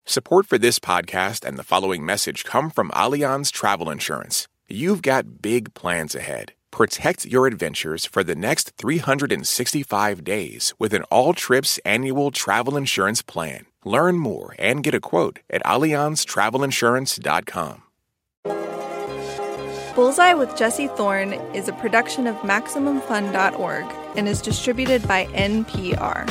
Support for this podcast and the following message come from Allianz Travel Insurance. You've got big plans ahead. Protect your adventures for the next 365 days with an all-trips annual travel insurance plan. Learn more and get a quote at AllianzTravelInsurance.com. Bullseye with Jesse Thorne is a production of MaximumFun.org and is distributed by NPR.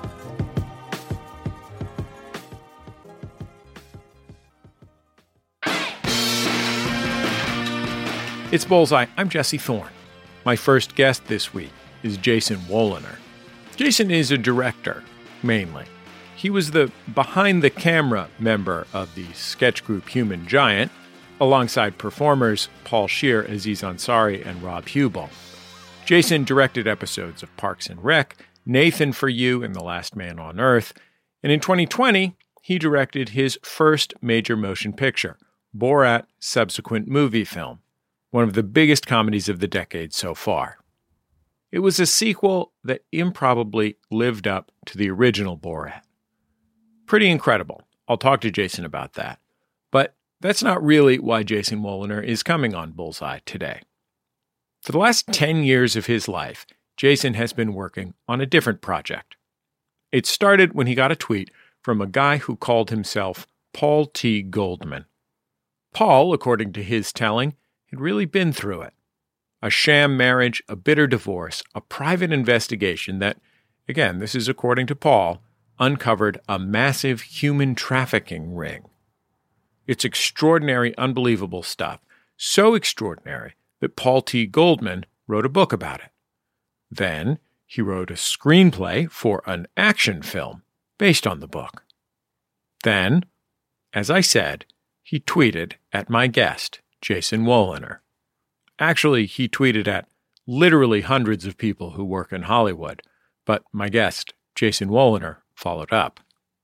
It's Bullseye. I'm Jesse Thorne. My first guest this week is Jason Woliner. Jason is a director, mainly. He was the behind-the-camera member of the sketch group Human Giant, alongside performers Paul Scheer, Aziz Ansari, and Rob Hubel. Jason directed episodes of Parks and Rec, Nathan for You, and The Last Man on Earth, and in 2020, he directed his first major motion picture, Borat subsequent movie film, one of the biggest comedies of the decade so far. It was a sequel that improbably lived up to the original Borat. Pretty incredible. I'll talk to Jason about that. But that's not really why Jason Woliner is coming on Bullseye today. For the last 10 years of his life, Jason has been working on a different project. It started when he got a tweet from a guy who called himself Paul T. Goldman. Paul, according to his telling, had really been through it. A sham marriage, a bitter divorce, a private investigation that, again, this is according to Paul, uncovered a massive human trafficking ring. It's extraordinary, unbelievable stuff. So extraordinary that Paul T. Goldman wrote a book about it. Then he wrote a screenplay for an action film based on the book. Then, as I said, he tweeted at my guest, Jason Woliner. Actually, he tweeted at literally hundreds of people who work in Hollywood, but my guest, Jason Woliner, followed up.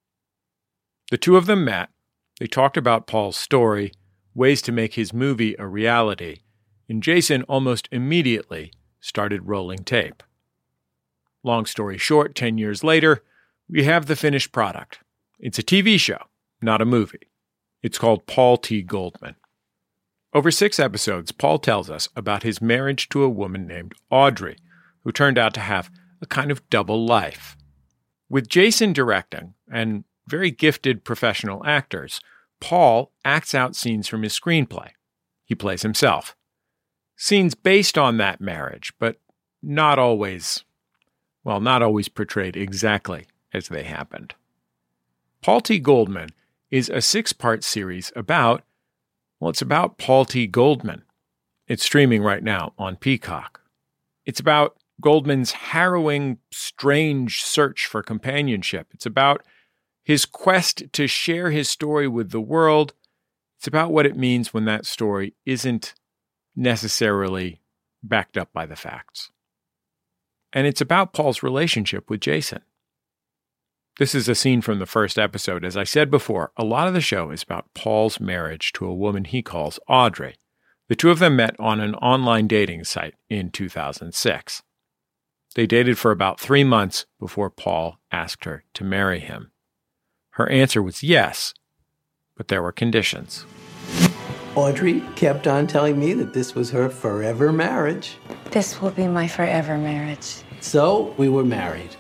The two of them met. They talked about Paul's story, ways to make his movie a reality, and Jason almost immediately started rolling tape. Long story short, 10 years later, we have the finished product. It's a TV show, not a movie. It's called Paul T. Goldman. Over 6 episodes, Paul tells us about his marriage to a woman named Audrey, who turned out to have a kind of double life. With Jason directing and very gifted professional actors, Paul acts out scenes from his screenplay. He plays himself. Scenes based on that marriage, but not always portrayed exactly as they happened. Paul T. Goldman is a 6-part series about Paul T. Goldman. It's streaming right now on Peacock. It's about Goldman's harrowing, strange search for companionship. It's about his quest to share his story with the world. It's about what it means when that story isn't necessarily backed up by the facts. And it's about Paul's relationship with Jason. This is a scene from the first episode. As I said before, a lot of the show is about Paul's marriage to a woman he calls Audrey. The two of them met on an online dating site in 2006. They dated for about 3 months before Paul asked her to marry him. Her answer was yes, but there were conditions. Audrey kept on telling me that this was her forever marriage. This will be my forever marriage. So we were married,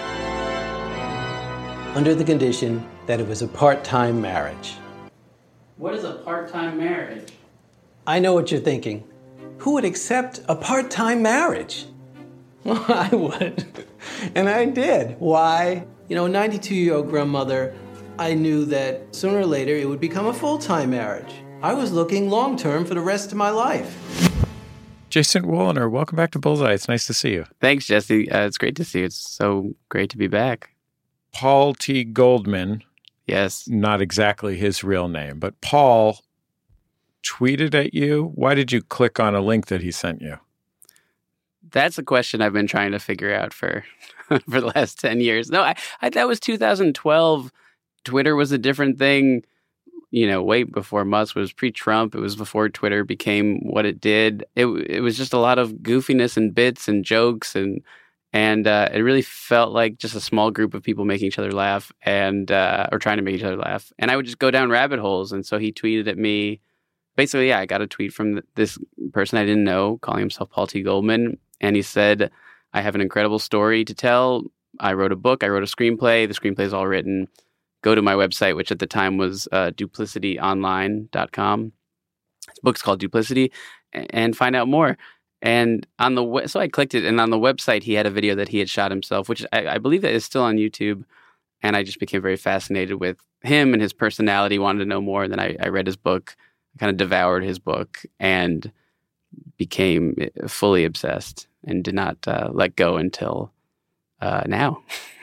under the condition that it was a part-time marriage. What is a part-time marriage? I know what you're thinking. Who would accept a part-time marriage? Well, I would. And I did. Why? 92-year-old grandmother, I knew that sooner or later it would become a full-time marriage. I was looking long-term for the rest of my life. Jason Woliner, welcome back to Bullseye. It's nice to see you. Thanks, Jesse. It's great to see you. It's so great to be back. Paul T. Goldman. Yes. Not exactly his real name, but Paul tweeted at you. Why did you click on a link that he sent you? That's a question I've been trying to figure out for the last 10 years. No, I that was 2012. Twitter was a different thing, way before Musk. Was pre-Trump. It was before Twitter became what it did. It was just a lot of goofiness and bits and jokes and And it really felt like just a small group of people making each other laugh and or trying to make each other laugh. And I would just go down rabbit holes. And so he tweeted at me. Basically, I got a tweet from this person I didn't know calling himself Paul T. Goldman. And he said, I have an incredible story to tell. I wrote a book. I wrote a screenplay. The screenplay is all written. Go to my website, which at the time was duplicityonline.com. This book's called Duplicity, and find out more. And so I clicked it, and on the website, he had a video that he had shot himself, which I believe that is still on YouTube. And I just became very fascinated with him and his personality, wanted to know more. And then I read his book, kind of devoured his book, and became fully obsessed and did not let go until now.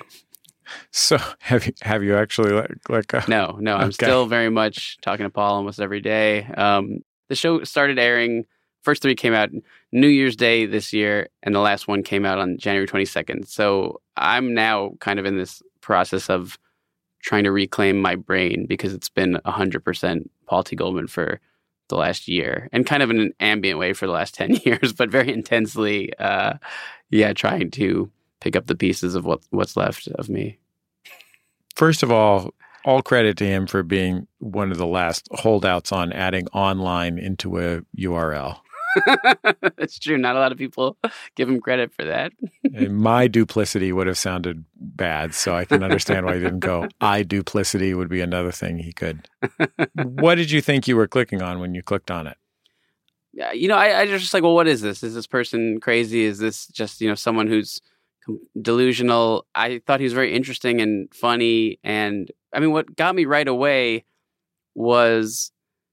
So have you actually let go? No, I'm still very much talking to Paul almost every day. The show started airing. First 3 came out New Year's Day this year, and the last one came out on January 22nd. So I'm now kind of in this process of trying to reclaim my brain because it's been 100% Paul T. Goldman for the last year, and kind of in an ambient way for the last 10 years, but very intensely, trying to pick up the pieces of what's left of me. First of all credit to him for being one of the last holdouts on adding online into a URL. That's true. Not a lot of people give him credit for that. And my duplicity would have sounded bad, so I can understand why he didn't go. I duplicity would be another thing he could. What did you think you were clicking on when you clicked on it? I just like, well, what is this? Is this person crazy? Is this just, someone who's delusional? I thought he was very interesting and funny. And I mean, what got me right away was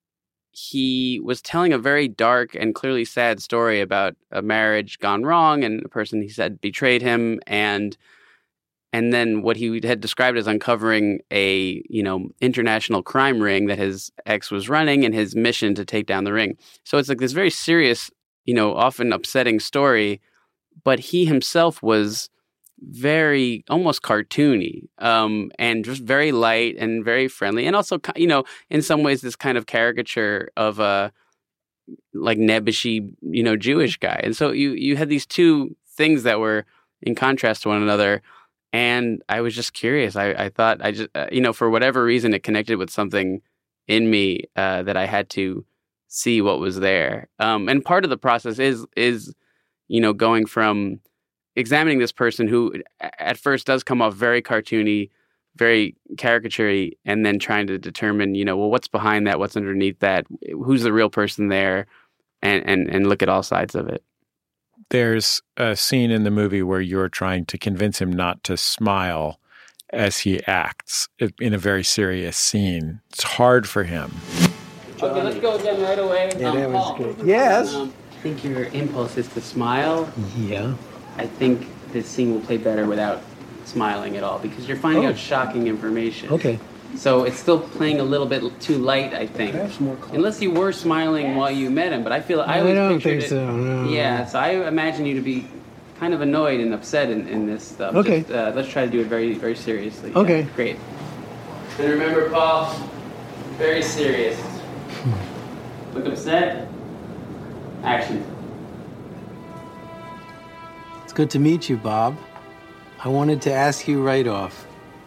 he was telling a very dark and clearly sad story about a marriage gone wrong and a person he said betrayed him, and then what he had described as uncovering a international crime ring that his ex was running and his mission to take down the ring. So it's like this very serious, often upsetting story, but he himself was very almost cartoony, and just very light and very friendly, and also in some ways this kind of caricature of a like nebbishy Jewish guy. And so you had these two things that were in contrast to one another, and I was just curious. I thought I just for whatever reason it connected with something in me that I had to see what was there, and part of the process is going from examining this person who at first does come off very cartoony, very caricature-y, and then trying to determine, what's behind that, what's underneath that, who's the real person there, and look at all sides of it. There's a scene in the movie where you're trying to convince him not to smile as he acts in a very serious scene. It's hard for him. Okay, let's go again right away. Yeah, that was good. Yes? I think your impulse is to smile. Yeah. I think this scene will play better without smiling at all because you're finding out shocking information. Okay. So it's still playing a little bit too light, I think. Unless you were smiling while you met him, but I feel I always don't pictured think so. No. Yeah, so I imagine you to be kind of annoyed and upset in this stuff. Okay. Just, let's try to do it very, very seriously. Okay. Yeah, great. And remember, Paul, very serious. Look upset. Action. It's good to meet you, Bob. I wanted to ask you right off.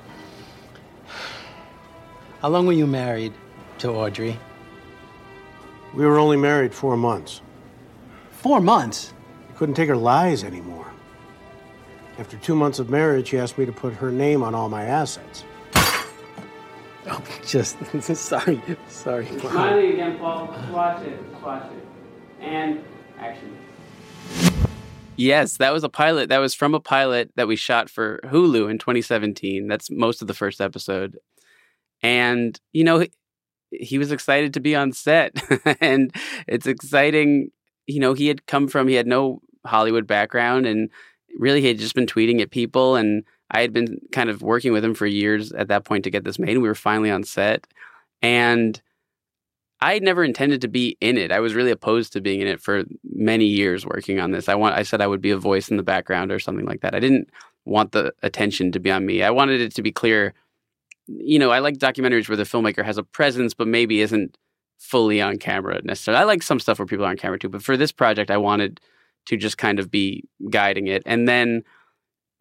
How long were you married to Audrey? We were only married 4 months. 4 months? I couldn't take her lies anymore. After 2 months of marriage, she asked me to put her name on all my assets. Oh, just sorry. Smiling again, Paul. Just watch it. And action. Yes, that was a pilot. That was from a pilot that we shot for Hulu in 2017. That's most of the first episode. And, he was excited to be on set. And it's exciting. He had no Hollywood background, and really he had just been tweeting at people. And I had been kind of working with him for years at that point to get this made. And we were finally on set. And I had never intended to be in it. I was really opposed to being in it for many years working on this. I said I would be a voice in the background or something like that. I didn't want the attention to be on me. I wanted it to be clear. I like documentaries where the filmmaker has a presence, but maybe isn't fully on camera necessarily. I like some stuff where people are on camera too, but for this project, I wanted to just kind of be guiding it. And then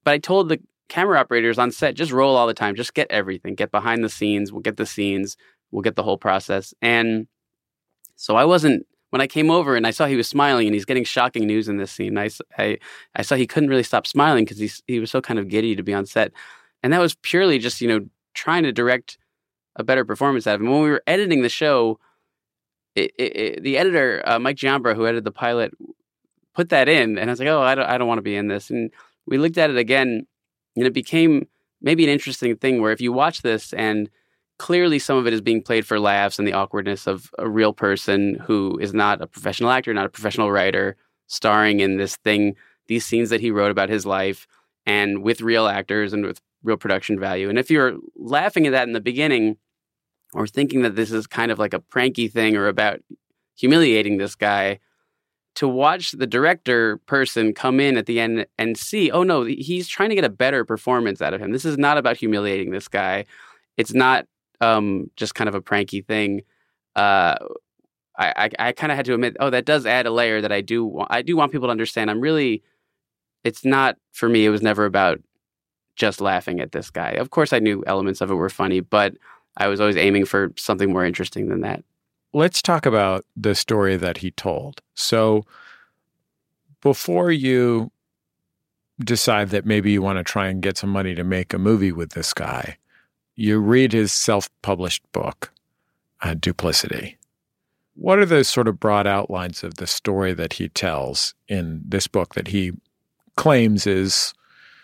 But I told the camera operators on set, just roll all the time. Just get everything. Get behind the scenes. We'll get the scenes. We'll get the whole process. And so when I came over and I saw he was smiling and he's getting shocking news in this scene, I saw he couldn't really stop smiling because he was so kind of giddy to be on set. And that was purely just, trying to direct a better performance out of him. When we were editing the show, the editor, Mike Giambra, who edited the pilot, put that in. And I was like, I don't want to be in this. And we looked at it again, and it became maybe an interesting thing where if you watch this and clearly some of it is being played for laughs and the awkwardness of a real person who is not a professional actor, not a professional writer, starring in this thing, these scenes that he wrote about his life, and with real actors and with real production value. And if you're laughing at that in the beginning or thinking that this is kind of like a pranky thing or about humiliating this guy, to watch the director person come in at the end and see, oh no, he's trying to get a better performance out of him. This is not about humiliating this guy. It's not just kind of a pranky thing. I kind of had to admit, that does add a layer that I do want people to understand. It's not, for me, it was never about just laughing at this guy. Of course, I knew elements of it were funny, but I was always aiming for something more interesting than that. Let's talk about the story that he told. So before you decide that maybe you want to try and get some money to make a movie with this guy, you read his self-published book, Duplicity. What are the sort of broad outlines of the story that he tells in this book that he claims is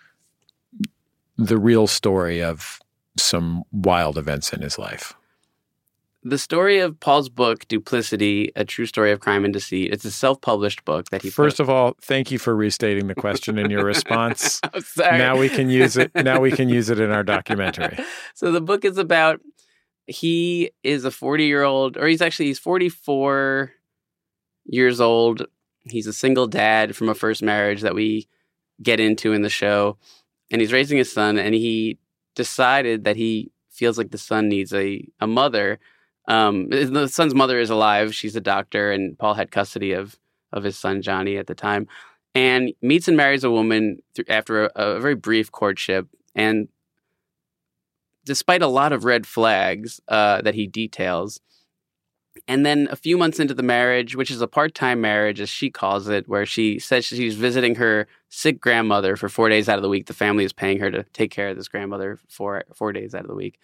the real story of some wild events in his life? The story of Paul's book, Duplicity, A True Story of Crime and Deceit, it's a self-published book that he First of all, thank you for restating the question in your response. I'm sorry. Now we can use it in our documentary. So the book is about, he is a 40-year-old, or he's 44 years old. He's a single dad from a first marriage that we get into in the show. And he's raising his son, and he decided that he feels like the son needs a mother. The son's mother is alive. She's a doctor, and Paul had custody of his son, Johnny, at the time, and meets and marries a woman after a very brief courtship. And despite a lot of red flags that he details, and then a few months into the marriage, which is a part-time marriage, as she calls it, where she says she's visiting her sick grandmother for 4 days out of the week. The family is paying her to take care of this grandmother for 4 days out of the week.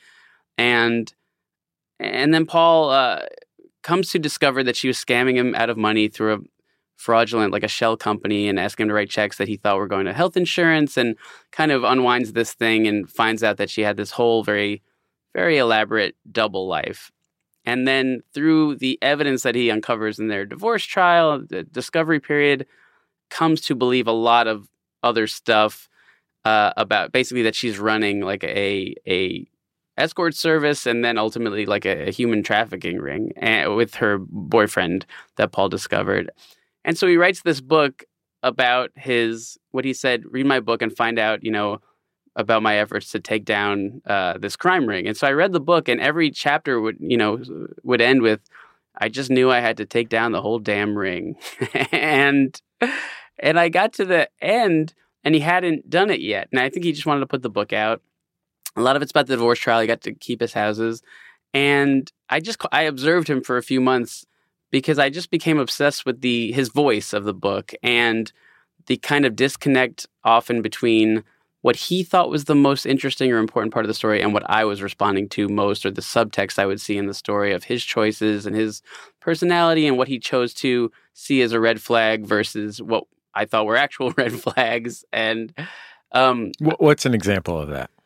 And then Paul comes to discover that she was scamming him out of money through a fraudulent, like a shell company, and asking him to write checks that he thought were going to health insurance, and kind of unwinds this thing and finds out that she had this whole very, very elaborate double life. And then through the evidence that he uncovers in their divorce trial, the discovery period, comes to believe a lot of other stuff about basically that she's running like a escort service, and then ultimately like a human trafficking ring with her boyfriend that Paul discovered. And so he writes this book about what he said, read my book and find out, about my efforts to take down this crime ring. And so I read the book, and every chapter would end with, I just knew I had to take down the whole damn ring. and I got to the end, and he hadn't done it yet. And I think he just wanted to put the book out. A lot of it's about the divorce trial. He got to keep his houses. And I observed him for a few months because I just became obsessed with his voice of the book and the kind of disconnect often between what he thought was the most interesting or important part of the story and what I was responding to most, or the subtext I would see in the story of his choices and his personality and what he chose to see as a red flag versus what I thought were actual red flags. And what's an example of that?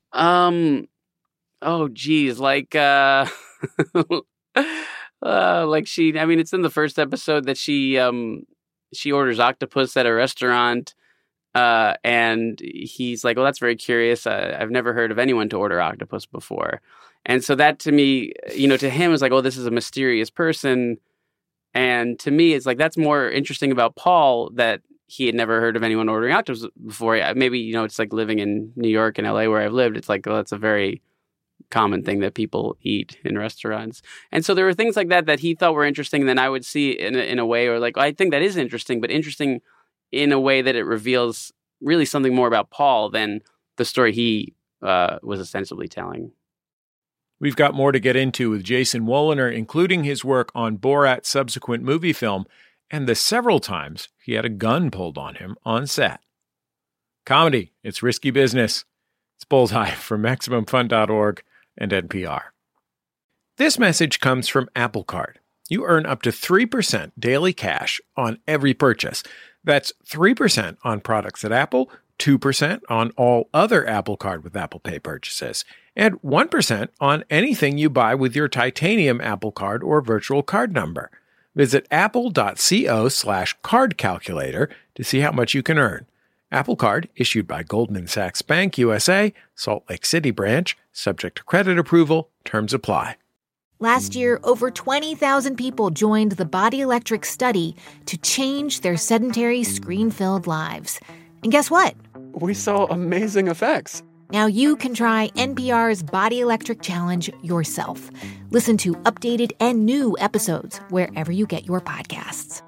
It's in the first episode that she orders octopus at a restaurant, and he's like, well, that's very curious. I've never heard of anyone to order octopus before. And so that to me, to him is like, oh, this is a mysterious person. And to me, it's like, that's more interesting about Paul, that he had never heard of anyone ordering octopus before. Maybe, it's like living in New York and LA where I've lived. It's like, well, that's a very common thing that people eat in restaurants. And so there were things like that he thought were interesting. And then I would see in a way, or like, I think that is interesting, but interesting in a way that it reveals really something more about Paul than the story he was ostensibly telling. We've got more to get into with Jason Woliner, including his work on Borat's subsequent movie film and the several times he had a gun pulled on him on set. Comedy, it's risky business. It's Bullseye from MaximumFun.org and NPR. This message comes from Apple Card. You earn up to 3% daily cash on every purchase. That's 3% on products at Apple, 2% on all other Apple Card with Apple Pay purchases, and 1% on anything you buy with your titanium Apple Card or virtual card number. Visit apple.co/card calculator to see how much you can earn. Apple Card, issued by Goldman Sachs Bank USA, Salt Lake City branch, subject to credit approval, terms apply. Last year, over 20,000 people joined the Body Electric study to change their sedentary, screen-filled lives. And guess what? We saw amazing effects. Now you can try NPR's Body Electric Challenge yourself. Listen to updated and new episodes wherever you get your podcasts.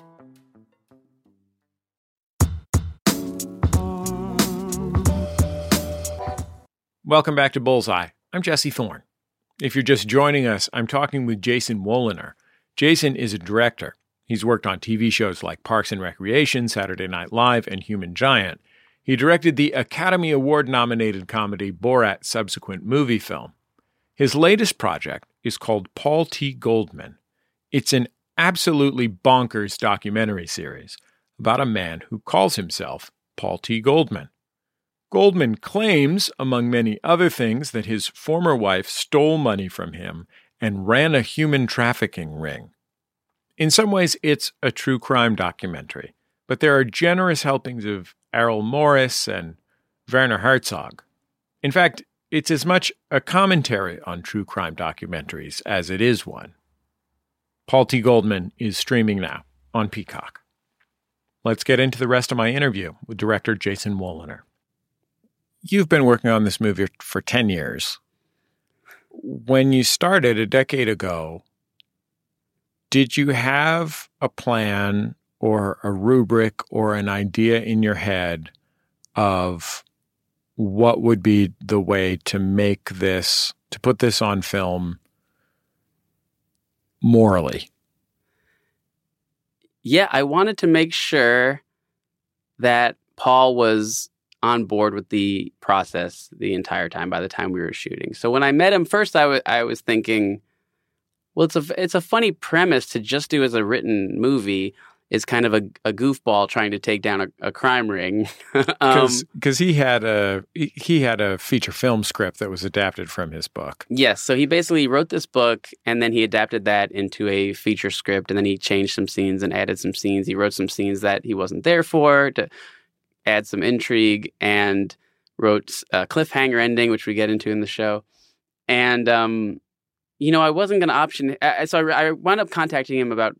Welcome back to Bullseye. I'm Jesse Thorne. If you're just joining us, I'm talking with Jason Woliner. Jason is a director. He's worked on TV shows like Parks and Recreation, Saturday Night Live, and Human Giant. He directed the Academy Award-nominated comedy Borat's subsequent movie film. His latest project is called Paul T. Goldman. It's an absolutely bonkers documentary series about a man who calls himself Paul T. Goldman. Goldman claims, among many other things, that his former wife stole money from him and ran a human trafficking ring. In some ways, it's a true crime documentary, but there are generous helpings of Errol Morris and Werner Herzog. In fact, it's as much a commentary on true crime documentaries as it is one. Paul T. Goldman is streaming now on Peacock. Let's get into the rest of my interview with director Jason Woliner. You've been working on this movie for 10 years. When you started a decade ago, did you have a plan or a rubric or an idea in your head of what would be the way to make this, to put this on film morally? Yeah, I wanted to make sure that Paul was on board with the process the entire time by the time we were shooting. So when I met him first, I was thinking, well, it's a funny premise to just do as a written movie. It's kind of a goofball trying to take down a crime ring. Because he had a feature film script that was adapted from his book. Yes, so he basically wrote this book, and then he adapted that into a feature script, and then he changed some scenes and added some scenes. He wrote some scenes that he wasn't there for to add some intrigue, and wrote a cliffhanger ending, which we get into in the show. And, I wasn't going to option. So I wound up contacting him about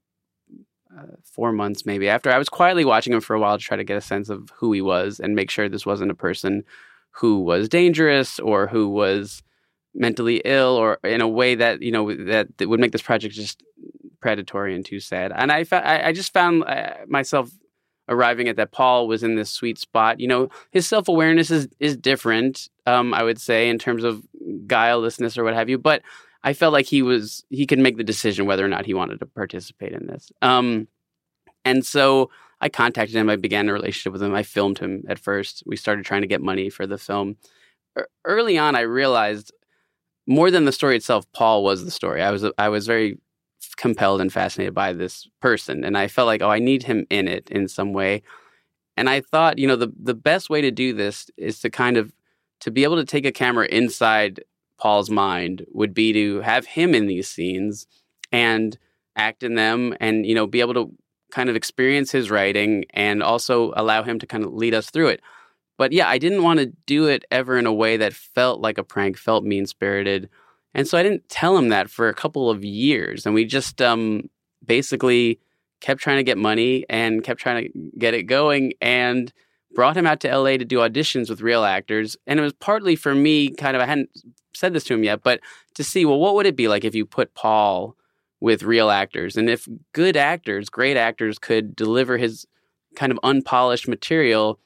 4 months maybe after. I was quietly watching him for a while to try to get a sense of who he was and make sure this wasn't a person who was dangerous or who was mentally ill or in a way that, that would make this project just predatory and too sad. And I just found myself arriving at that Paul was in this sweet spot. His self-awareness is different, I would say, in terms of guilelessness or what have you. But I felt like he could make the decision whether or not he wanted to participate in this. And so I contacted him. I began a relationship with him. I filmed him at first. We started trying to get money for the film. Early on, I realized more than the story itself, Paul was the story. I was very compelled and fascinated by this person. And I felt like, I need him in it in some way. And I thought, the best way to do this is to be able to take a camera inside Paul's mind would be to have him in these scenes and act in them and, be able to kind of experience his writing and also allow him to kind of lead us through it. But yeah, I didn't want to do it ever in a way that felt like a prank, felt mean-spirited. And so I didn't tell him that for a couple of years. And we just basically kept trying to get money and kept trying to get it going and brought him out to LA to do auditions with real actors. And it was partly for me I hadn't said this to him yet, but to see, well, what would it be like if you put Paul with real actors? And if good actors, great actors could deliver his kind of unpolished material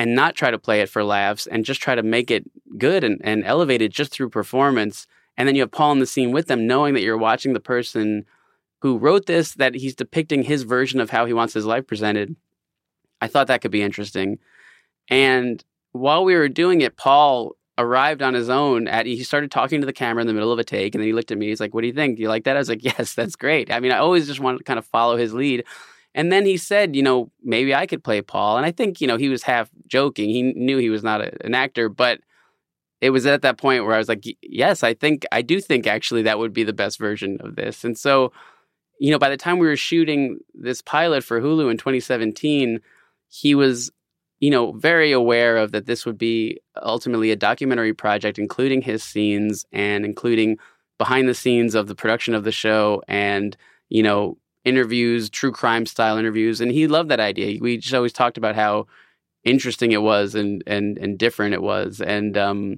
and not try to play it for laughs and just try to make it good and elevate it just through performance. And then you have Paul in the scene with them, knowing that you're watching the person who wrote this, that he's depicting his version of how he wants his life presented. I thought that could be interesting. And while we were doing it, Paul arrived on his own. He started talking to the camera in the middle of a take, and then he looked at me. He's like, "What do you think? Do you like that?" I was like, "Yes, that's great." I mean, I always just wanted to kind of follow his lead. And then he said, maybe I could play Paul. And I think, he was half joking. He knew he was not an actor, but it was at that point where I was like, yes, I do think actually that would be the best version of this. And so, by the time we were shooting this pilot for Hulu in 2017, he was, very aware of that this would be ultimately a documentary project, including his scenes and including behind the scenes of the production of the show and, interviews, true crime style interviews. And he loved that idea. We just always talked about how interesting it was and different it was. And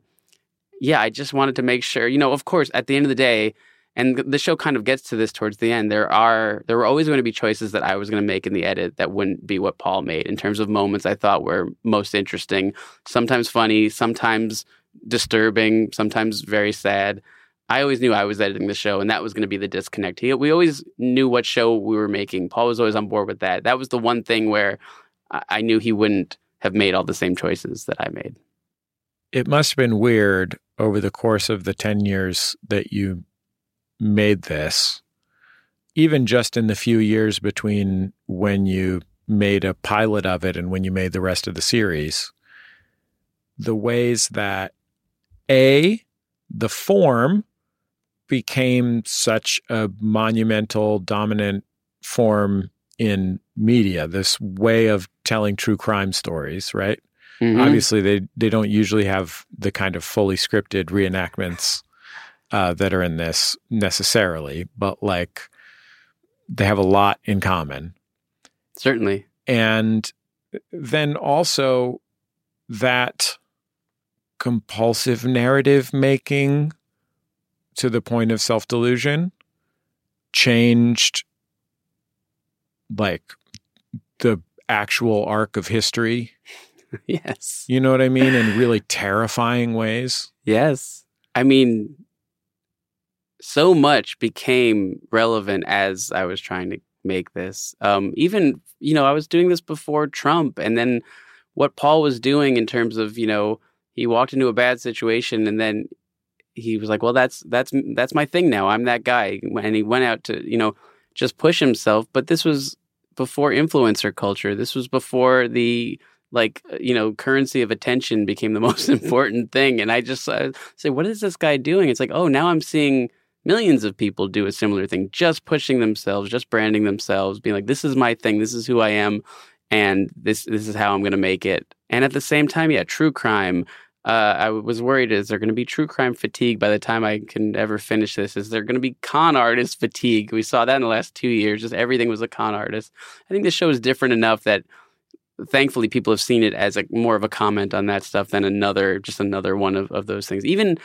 I just wanted to make sure, of course, at the end of the day, and the show kind of gets to this towards the end, there were always going to be choices that I was going to make in the edit that wouldn't be what Paul made in terms of moments I thought were most interesting, sometimes funny, sometimes disturbing, sometimes very sad. I always knew I was editing the show, and that was going to be the disconnect. We always knew what show we were making. Paul was always on board with that. That was the one thing where I knew he wouldn't have made all the same choices that I made. It must have been weird over the course of the 10 years that you made this, even just in the few years between when you made a pilot of it and when you made the rest of the series, the ways that the form became such a monumental, dominant form in media, this way of telling true crime stories, right? Mm-hmm. Obviously, they don't usually have the kind of fully scripted reenactments that are in this necessarily, but they have a lot in common. Certainly. And then also that compulsive narrative making to the point of self-delusion changed the actual arc of history. Yes. You know what I mean? In really terrifying ways. Yes. I mean, so much became relevant as I was trying to make this. Even, I was doing this before Trump, and then what Paul was doing in terms of, he walked into a bad situation and then he was like, well, that's my thing now. I'm that guy. And he went out to, just push himself. But this was before influencer culture. This was before the currency of attention became the most important thing. And I just say, what is this guy doing? It's like, oh, now I'm seeing millions of people do a similar thing, just pushing themselves, just branding themselves, being like, this is my thing. This is who I am. And this is how I'm going to make it. And at the same time, true crime. I was worried, is there going to be true crime fatigue by the time I can ever finish this? Is there going to be con artist fatigue? We saw that in the last 2 years. Just everything was a con artist. I think this show is different enough that thankfully people have seen it as more of a comment on that stuff than another one of those things. Even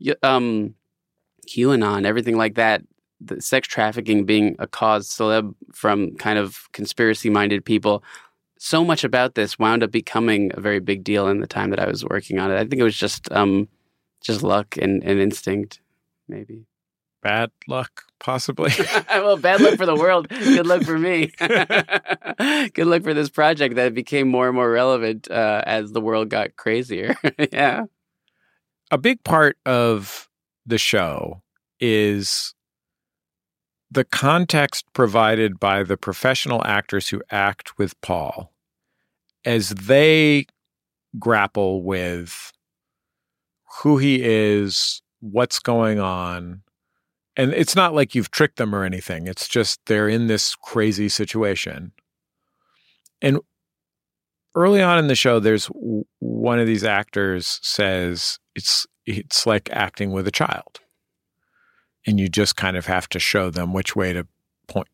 QAnon, everything like that, the sex trafficking being a cause celeb from kind of conspiracy-minded people. So much about this wound up becoming a very big deal in the time that I was working on it. I think it was just luck and instinct, maybe. Bad luck, possibly. Well, bad luck for the world. Good luck for me. Good luck for this project that became more and more relevant as the world got crazier. Yeah. A big part of the show is the context provided by the professional actors who act with Paul as they grapple with who he is, what's going on. And it's not like you've tricked them or anything. It's just they're in this crazy situation. And early on in the show, there's one of these actors says it's like acting with a child. And you just kind of have to show them which way to point,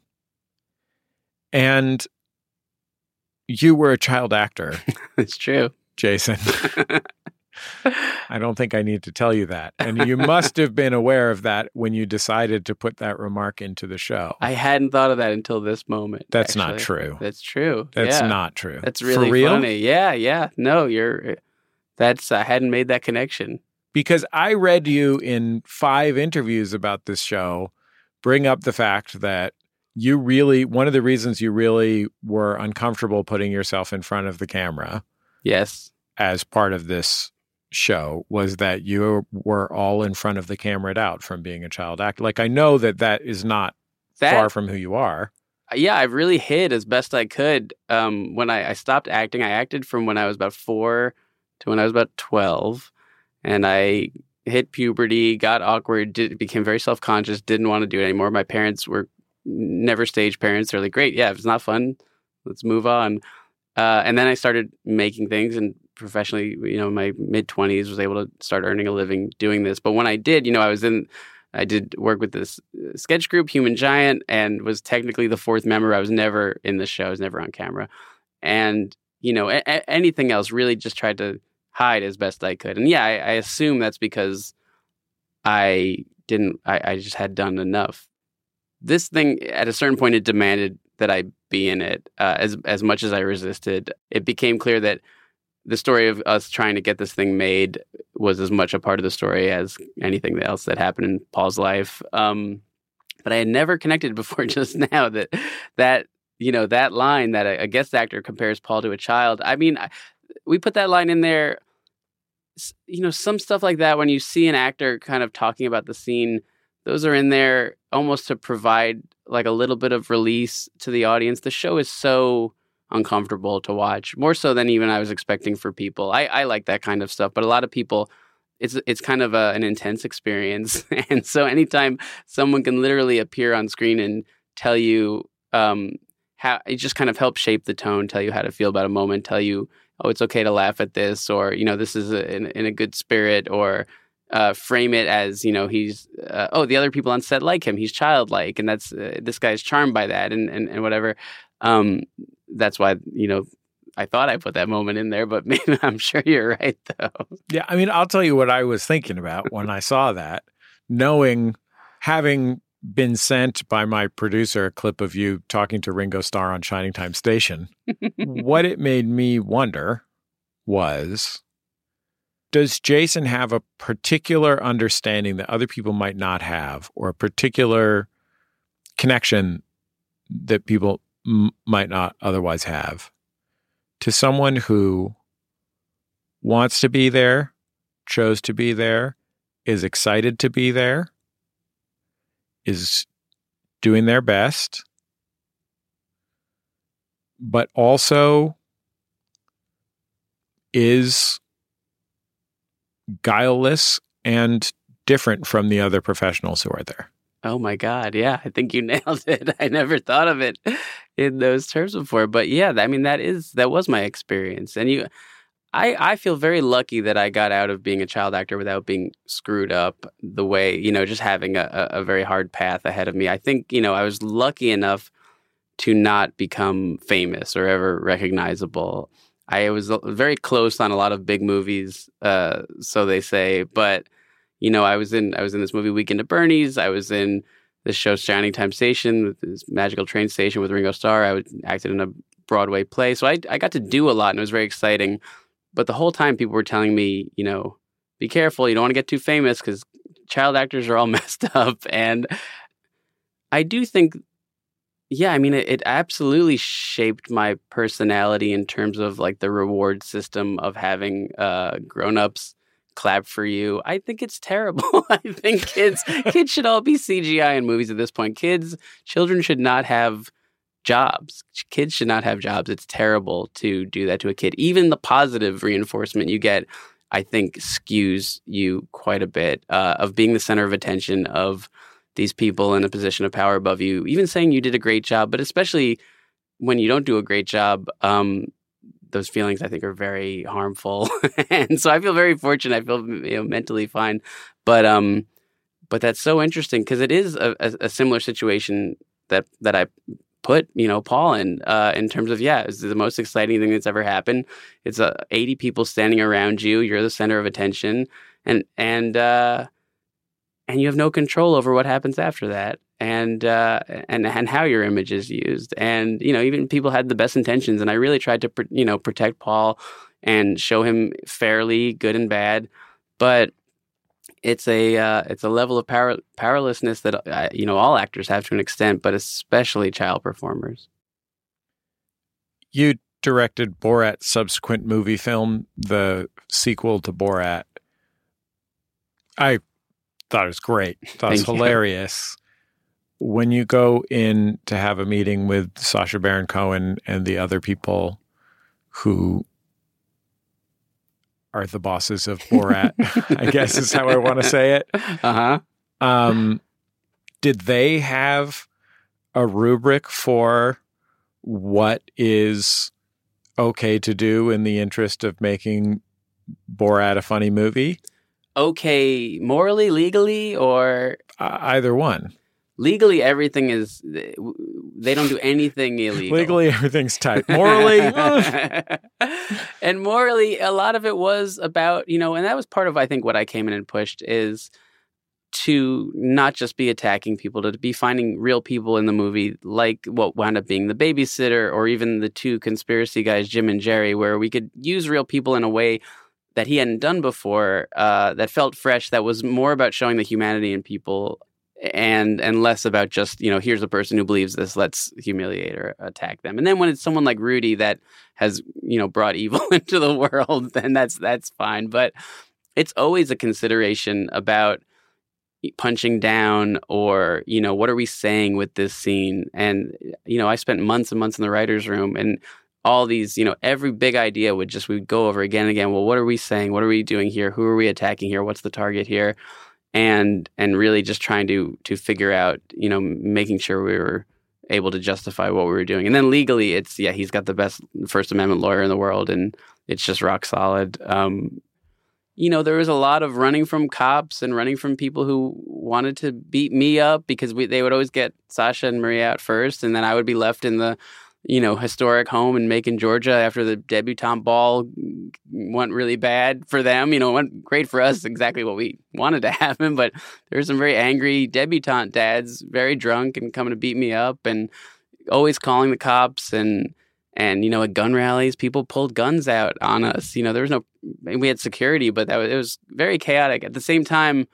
And you were a child actor. It's true. Jason. I don't think I need to tell you that. And you must have been aware of that when you decided to put that remark into the show. I hadn't thought of that until this moment. That's not true. That's true. That's not true. That's really For real? funny. Yeah. No, I hadn't made that connection. Because I read you in 5 interviews about this show bring up the fact that one of the reasons you really were uncomfortable putting yourself in front of the camera. Yes. As part of this show was that you were all in front of the camera out from being a child actor. Like, I know that is not far from who you are. Yeah, I really hid as best I could. When I stopped acting, I acted from when I was about 4 to when I was about 12. And I hit puberty, got awkward, became very self-conscious, didn't want to do it anymore. My parents were never stage parents. They're like, great, yeah, if it's not fun, let's move on. And then I started making things and professionally, in my mid-20s, was able to start earning a living doing this. But when I did, I did work with this sketch group, Human Giant, and was technically the 4th member. I was never in the show. I was never on camera. And, anything else, really just tried to hide as best I could. And yeah, I assume that's because I just had done enough. This thing, at a certain point, it demanded that I be in it. As much as I resisted, it became clear that the story of us trying to get this thing made was as much a part of the story as anything else that happened in Paul's life. But I had never connected before just now that line that a guest actor compares Paul to a child. I mean, we put that line in there. Some stuff like that, when you see an actor kind of talking about the scene, those are in there almost to provide like a little bit of release to the audience. The show is so uncomfortable to watch, more so than even I was expecting for people. I like that kind of stuff, but a lot of people, it's kind of an intense experience. And so anytime someone can literally appear on screen and tell you how it just kind of helps shape the tone, tell you how to feel about a moment, tell you, oh, it's okay to laugh at this, or, this is in a good spirit, or frame it as, he's, the other people on set like him, he's childlike, and that's, this guy's charmed by that, and whatever. That's why, I thought I put that moment in there, but maybe I'm sure you're right, though. Yeah, I mean, I'll tell you what I was thinking about when I saw that, having been sent by my producer a clip of you talking to Ringo Starr on Shining Time Station. What it made me wonder was, does Jason have a particular understanding that other people might not have, or a particular connection that people might not otherwise have, to someone who wants to be there, chose to be there, is excited to be there, is doing their best, but also is guileless and different from the other professionals who are there? Oh my God. Yeah, I think you nailed it. I never thought of it in those terms before. But yeah, I mean, that was my experience. And I feel very lucky that I got out of being a child actor without being screwed up the way, just having a very hard path ahead of me. I think, I was lucky enough to not become famous or ever recognizable. I was very close on a lot of big movies, so they say. But, I was in this movie Weekend at Bernie's. I was in this show Shining Time Station, this magical train station with Ringo Starr. I acted in a Broadway play. So I got to do a lot, and it was very exciting. But the whole time people were telling me, be careful. You don't want to get too famous because child actors are all messed up. And I do think, yeah, I mean, it absolutely shaped my personality in terms of like the reward system of having grown-ups clap for you. I think it's terrible. I think kids should all be CGI in movies at this point. Children should not have jobs. Kids should not have jobs. It's terrible to do that to a kid. Even the positive reinforcement you get, I think, skews you quite a bit of being the center of attention of these people in a position of power above you, even saying you did a great job, but especially when you don't do a great job, those feelings, I think, are very harmful. And so I feel very fortunate. I feel mentally fine. But that's so interesting because it is a similar situation that I put, Paul in terms of, it's the most exciting thing that's ever happened. It's 80 people standing around you. You're the center of attention, and you have no control over what happens after that, and how your image is used. And, even people had the best intentions, and I really tried to, protect Paul and show him fairly, good and bad. But it's a level of powerlessness that all actors have to an extent, but especially child performers. You directed Borat's subsequent movie film, the sequel to Borat. I thought it was great. Thought it was hilarious. When you go in to have a meeting with Sacha Baron Cohen and the other people who are the bosses of Borat, I guess is how I want to say it. Did they have a rubric for what is okay to do in the interest of making Borat a funny movie? Okay, morally, legally, or? Either one. Legally, everything is, they don't do anything illegal. Legally, everything's tight. Morally, and morally, a lot of it was about, and that was part of, I think, what I came in and pushed is to not just be attacking people, to be finding real people in the movie, like what wound up being the babysitter, or even the two conspiracy guys, Jim and Jerry, where we could use real people in a way that he hadn't done before, that felt fresh, that was more about showing the humanity in people, and less about just, here's a person who believes this, let's humiliate or attack them. And then when it's someone like Rudy that has, brought evil into the world, then that's fine. But it's always a consideration about punching down, or, what are we saying with this scene? And, I spent months and months in the writer's room, and all these, every big idea we'd go over again and again. Well, what are we saying? What are we doing here? Who are we attacking here? What's the target here? And really just trying to figure out, making sure we were able to justify what we were doing. And then legally, it's, he's got the best First Amendment lawyer in the world, and it's just rock solid. There was a lot of running from cops and running from people who wanted to beat me up, because they would always get Sacha and Maria out first, and then I would be left in the historic home in Macon, Georgia, after the debutante ball went really bad for them. It went great for us, exactly what we wanted to happen. But there were some very angry debutante dads, very drunk and coming to beat me up, and always calling the cops. And at gun rallies, people pulled guns out on us. There was we had security, but it was very chaotic. At the same time,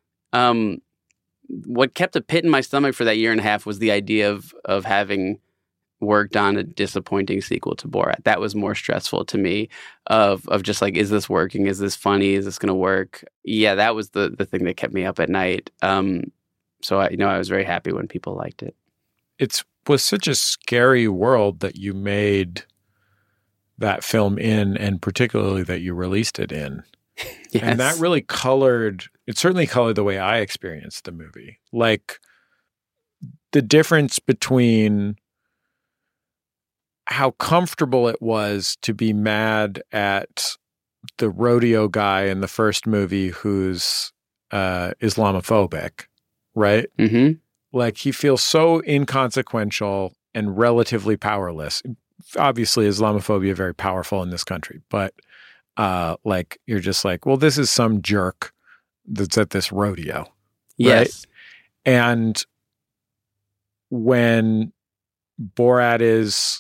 what kept a pit in my stomach for that year and a half was the idea of having worked on a disappointing sequel to Borat. That was more stressful to me, of just like, is this working? Is this funny? Is this going to work? Yeah, that was the thing that kept me up at night. So I was very happy when people liked it. It was such a scary world that you made that film in, and particularly that you released it in. Yes. And that really certainly colored the way I experienced the movie. Like, the difference between how comfortable it was to be mad at the rodeo guy in the first movie who's Islamophobic, right? Mm-hmm. Like, he feels so inconsequential and relatively powerless. Obviously, Islamophobia very powerful in this country, but you're just like, well, this is some jerk that's at this rodeo. Yes. Right? And when Borat is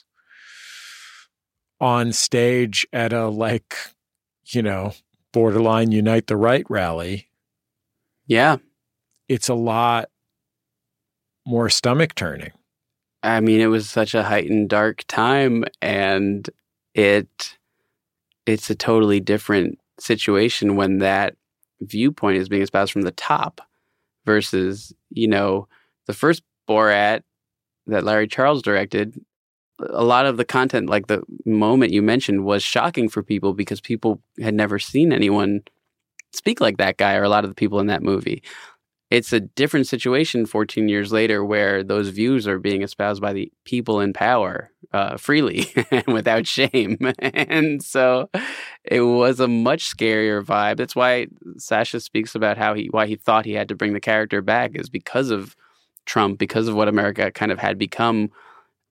on stage at a borderline Unite the Right rally, it's a lot more stomach turning. I mean, it was such a heightened, dark time, and it's a totally different situation when that viewpoint is being espoused from the top versus, the first Borat that Larry Charles directed. A lot of the content, like the moment you mentioned, was shocking for people because people had never seen anyone speak like that guy, or a lot of the people in that movie. It's a different situation 14 years later, where those views are being espoused by the people in power freely and without shame. And so it was a much scarier vibe. That's why Sacha speaks about why he thought he had to bring the character back, is because of Trump, because of what America kind of had become.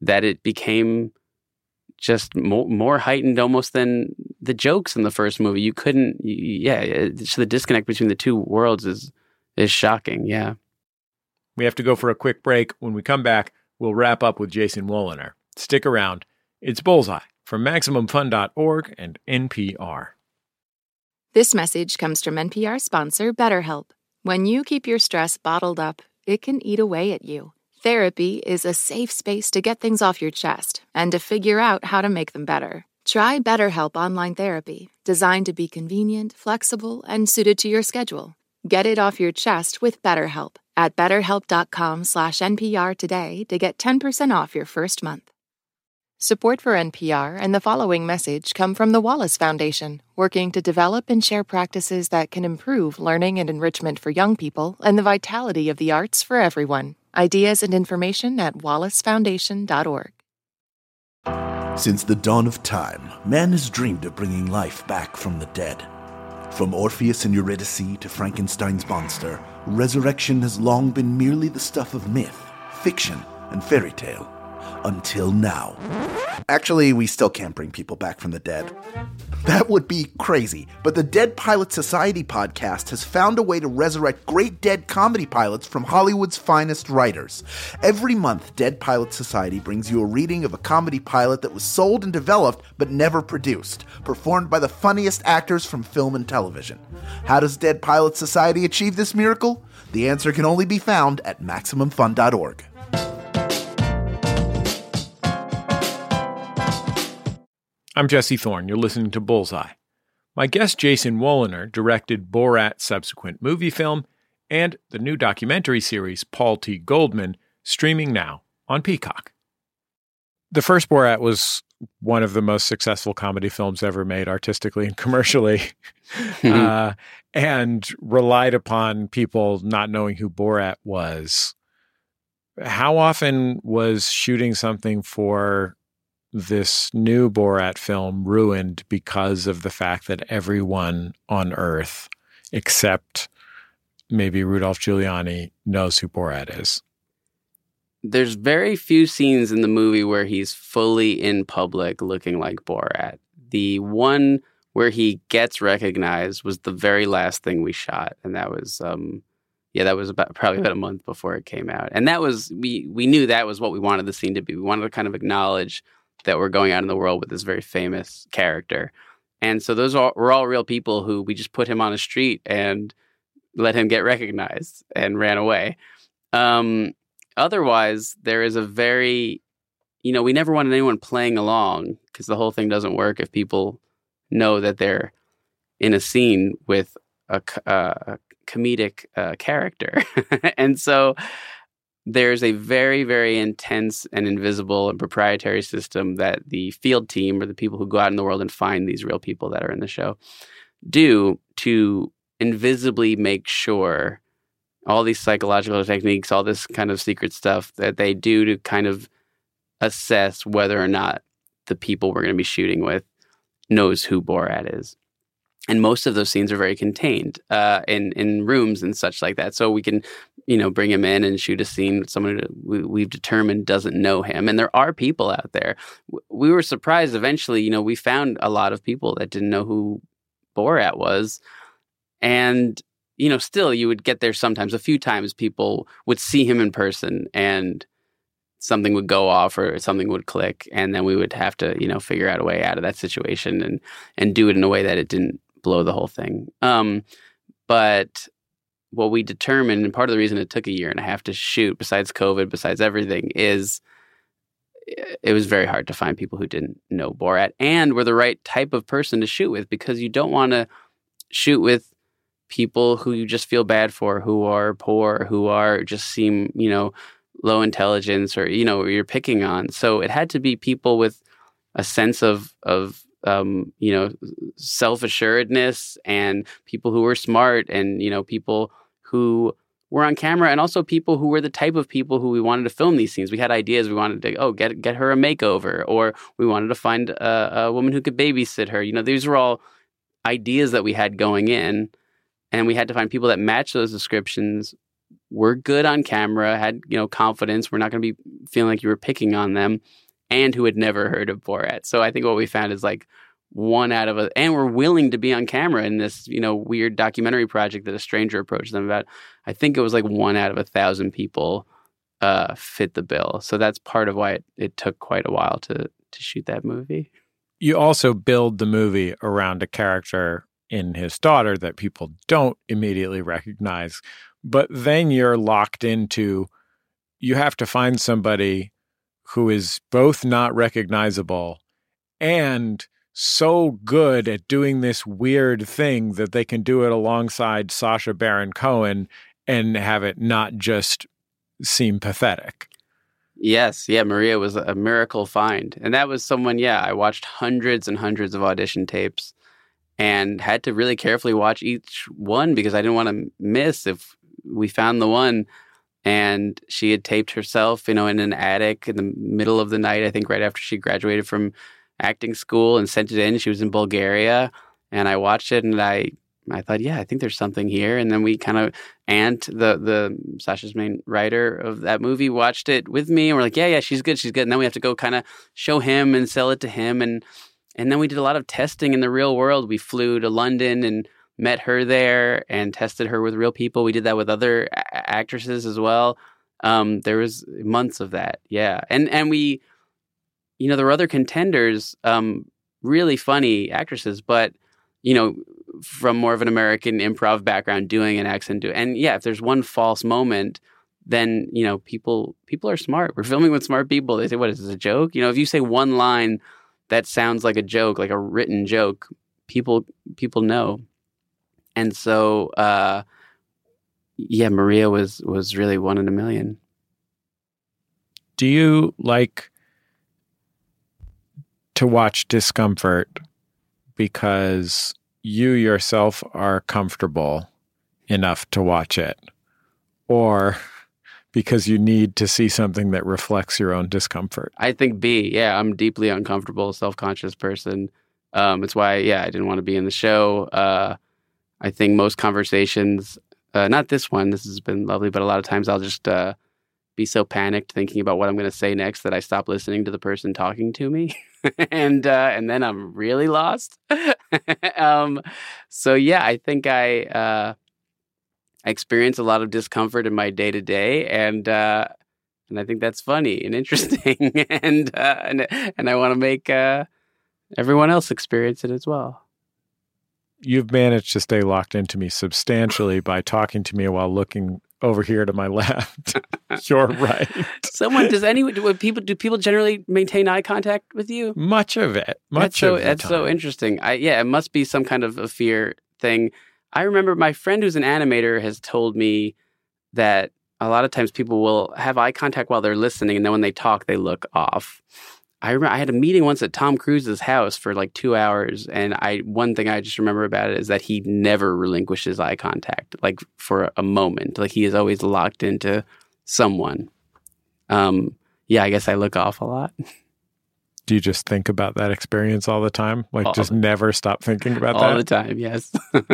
that it became just more heightened almost than the jokes in the first movie. You couldn't, so the disconnect between the two worlds is shocking, yeah. We have to go for a quick break. When we come back, we'll wrap up with Jason Woliner. Stick around. It's Bullseye from MaximumFun.org and NPR. This message comes from NPR sponsor BetterHelp. When you keep your stress bottled up, it can eat away at you. Therapy is a safe space to get things off your chest and to figure out how to make them better. Try BetterHelp Online Therapy, designed to be convenient, flexible, and suited to your schedule. Get it off your chest with BetterHelp at BetterHelp.com/NPR today to get 10% off your first month. Support for NPR and the following message come from the Wallace Foundation, working to develop and share practices that can improve learning and enrichment for young people and the vitality of the arts for everyone. Ideas and information at wallacefoundation.org. Since the dawn of time, man has dreamed of bringing life back from the dead. From Orpheus and Eurydice to Frankenstein's monster, resurrection has long been merely the stuff of myth, fiction, and fairy tale. Until now. Actually, we still can't bring people back from the dead. That would be crazy, but the Dead Pilot Society podcast has found a way to resurrect great dead comedy pilots from Hollywood's finest writers. Every month, Dead Pilot Society brings you a reading of a comedy pilot that was sold and developed but never produced, performed by the funniest actors from film and television. How does Dead Pilot Society achieve this miracle? The answer can only be found at MaximumFun.org. I'm Jesse Thorne. You're listening to Bullseye. My guest Jason Woliner directed Borat's subsequent movie film and the new documentary series Paul T. Goldman, streaming now on Peacock. The first Borat was one of the most successful comedy films ever made artistically and commercially, and relied upon people not knowing who Borat was. How often was shooting something for this new Borat film ruined because of the fact that everyone on Earth, except maybe Rudolph Giuliani, knows who Borat is? There's very few scenes in the movie where he's fully in public looking like Borat. The one where he gets recognized was the very last thing we shot, and that was that was probably about a month before it came out. And that was we knew that was what we wanted the scene to be. We wanted to kind of acknowledge that we're going out in the world with this very famous character. And so were all real people who we just put him on a street and let him get recognized and ran away. Otherwise, there is a very, we never wanted anyone playing along because the whole thing doesn't work if people know that they're in a scene with a comedic character. And so there's a very, very intense and invisible and proprietary system that the field team, or the people who go out in the world and find these real people that are in the show, do to invisibly make sure all these psychological techniques, all this kind of secret stuff that they do to kind of assess whether or not the people we're going to be shooting with knows who Borat is. And most of those scenes are very contained in rooms and such like that. So we can, bring him in and shoot a scene with someone who we've determined doesn't know him. And there are people out there. We were surprised eventually, we found a lot of people that didn't know who Borat was. And, still you would get there sometimes. A few times people would see him in person and something would go off or something would click. And then we would have to, figure out a way out of that situation and do it in a way that it didn't blow the whole thing. But what we determined, and part of the reason it took a year and a half to shoot, besides COVID, besides everything, is it was very hard to find people who didn't know Borat and were the right type of person to shoot with, because you don't want to shoot with people who you just feel bad for, who are poor, who are just seem, low intelligence, or, you're picking on. So it had to be people with a sense of self-assuredness, and people who were smart, and, people who were on camera, and also people who were the type of people who we wanted to film these scenes. We had ideas. We wanted to, get her a makeover, or we wanted to find a woman who could babysit her. These were all ideas that we had going in, and we had to find people that matched those descriptions were good on camera, had, confidence, were not going to be feeling like you were picking on them, and who had never heard of Borat. So I think what we found is like and were willing to be on camera in this, weird documentary project that a stranger approached them about. I think it was like 1 out of 1,000 people fit the bill. So that's part of why it took quite a while to shoot that movie. You also build the movie around a character in his daughter that people don't immediately recognize. But then you're locked into, you have to find somebody who is both not recognizable and so good at doing this weird thing that they can do it alongside Sacha Baron Cohen and have it not just seem pathetic. Yes. Yeah. Maria was a miracle find. And that was someone, I watched hundreds and hundreds of audition tapes and had to really carefully watch each one because I didn't want to miss if we found the one. And she had taped herself, in an attic in the middle of the night, I think right after she graduated from acting school, and sent it in. She was in Bulgaria, and I watched it, and I thought, I think there's something here. And then we kind of, the Sacha's main writer of that movie, watched it with me, and we're like, yeah, she's good. And then we have to go kind of show him and sell it to him, and then we did a lot of testing in the real world. We flew to London and met her there and tested her with real people. We did that with other actresses as well. There was months of that, and we. There were other contenders, really funny actresses, but, from more of an American improv background, doing an accent. If there's one false moment, then, people are smart. We're filming with smart people. They say, what is this, a joke? If you say one line that sounds like a joke, like a written joke, people know. And so, Maria was really 1 in a million. Do you like to watch discomfort because you yourself are comfortable enough to watch it, or because you need to see something that reflects your own discomfort? I think B. Yeah, I'm a deeply uncomfortable, self-conscious person. It's why, I didn't want to be in the show. I think most conversations, not this one, this has been lovely, but a lot of times I'll just be so panicked thinking about what I'm going to say next that I stop listening to the person talking to me. and then I'm really lost. I think I experience a lot of discomfort in my day to day, and I think that's funny and interesting, and I want to make everyone else experience it as well. You've managed to stay locked into me substantially by talking to me while looking over here to my left. You're right. Do people generally maintain eye contact with you? Much of it. That's so interesting. It must be some kind of a fear thing. I remember my friend who's an animator has told me that a lot of times people will have eye contact while they're listening, and then when they talk, they look off. I remember I had a meeting once at Tom Cruise's house for like 2 hours, and one thing I just remember about it is that he never relinquishes eye contact, like for a moment. Like he is always locked into someone. I guess I look off a lot. Do you just think about that experience all the time? Just never stop thinking about that? All the time, yes.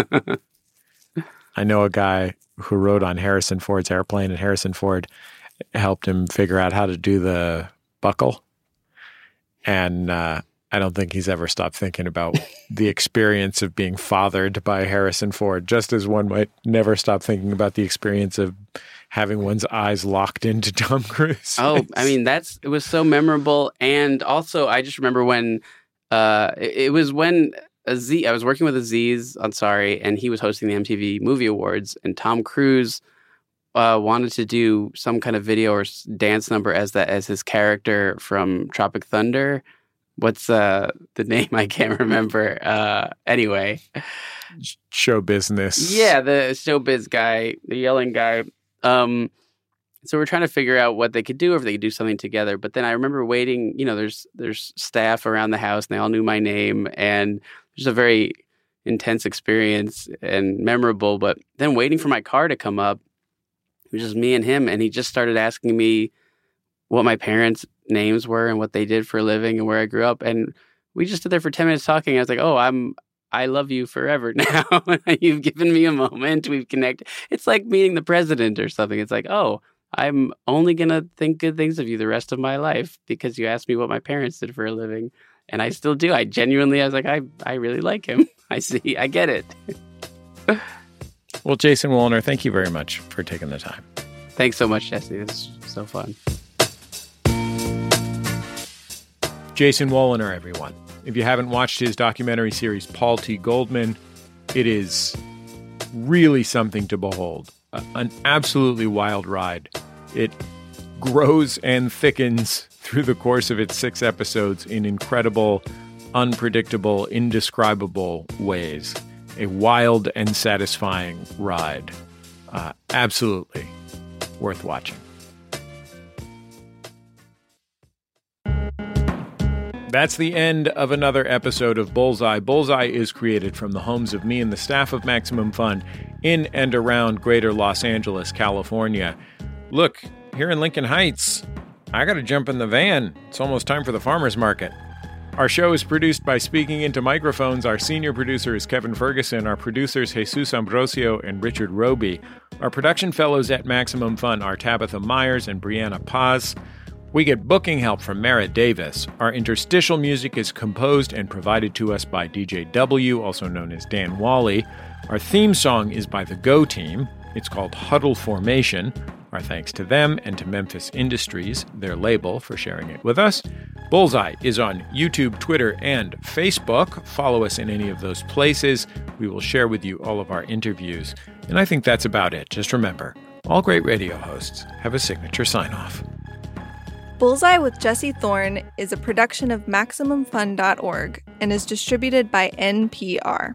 I know a guy who rode on Harrison Ford's airplane, and Harrison Ford helped him figure out how to do the buckle. And I don't think he's ever stopped thinking about the experience of being fathered by Harrison Ford, just as one might never stop thinking about the experience of having one's eyes locked into Tom Cruise. Oh, I mean, it was so memorable. And also, I just remember when it was when I was working with Aziz Ansari, and he was hosting the MTV Movie Awards, and Tom Cruise wanted to do some kind of video or dance number as his character from Tropic Thunder. What's the name? I can't remember. Anyway. Show business. Yeah, the showbiz guy, the yelling guy. So we're trying to figure out what they could do, or if they could do something together. But then I remember waiting, there's staff around the house, and they all knew my name, and it was a very intense experience and memorable. But then waiting for my car to come up, it was just me and him, and he just started asking me what my parents' names were and what they did for a living and where I grew up. And we just stood there for 10 minutes talking. I was like, oh, I'm I love you forever now. You've given me a moment. We've connected. It's like meeting the president or something. It's like, oh, I'm only going to think good things of you the rest of my life because you asked me what my parents did for a living. And I still do. I was like, I really like him. I get it. Well, Jason Woliner, thank you very much for taking the time. Thanks so much, Jesse. This is so fun. Jason Woliner, everyone. If you haven't watched his documentary series, Paul T. Goldman, it is really something to behold. An absolutely wild ride. It grows and thickens through the course of its 6 episodes in incredible, unpredictable, indescribable ways. A wild and satisfying ride. Absolutely worth watching. That's the end of another episode of Bullseye. Bullseye is created from the homes of me and the staff of Maximum Fun in and around greater Los Angeles, California. Look, here in Lincoln Heights, I gotta jump in the van. It's almost time for the farmer's market. Our show is produced by Speaking Into Microphones. Our senior producer is Kevin Ferguson. Our producers, Jesus Ambrosio and Richard Roby. Our production fellows at Maximum Fun are Tabitha Myers and Brianna Paz. We get booking help from Merritt Davis. Our interstitial music is composed and provided to us by DJ W, also known as Dan Wally. Our theme song is by the Go Team. It's called Huddle Formation. Our thanks to them and to Memphis Industries, their label, for sharing it with us. Bullseye is on YouTube, Twitter, and Facebook. Follow us in any of those places. We will share with you all of our interviews. And I think that's about it. Just remember, all great radio hosts have a signature sign-off. Bullseye with Jesse Thorne is a production of MaximumFun.org and is distributed by NPR.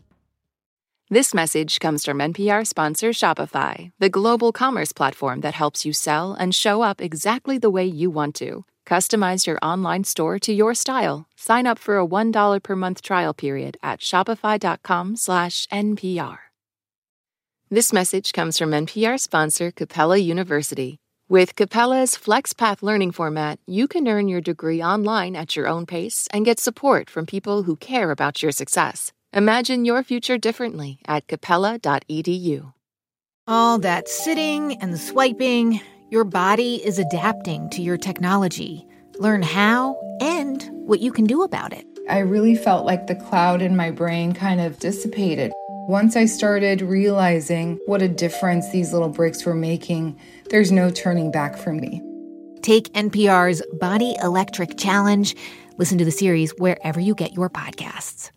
This message comes from NPR sponsor Shopify, the global commerce platform that helps you sell and show up exactly the way you want to. Customize your online store to your style. Sign up for a $1 per month trial period at shopify.com/NPR. This message comes from NPR sponsor Capella University. With Capella's FlexPath learning format, you can earn your degree online at your own pace and get support from people who care about your success. Imagine your future differently at capella.edu. All that sitting and swiping, your body is adapting to your technology. Learn how and what you can do about it. I really felt like the cloud in my brain kind of dissipated. Once I started realizing what a difference these little breaks were making, there's no turning back for me. Take NPR's Body Electric Challenge. Listen to the series wherever you get your podcasts.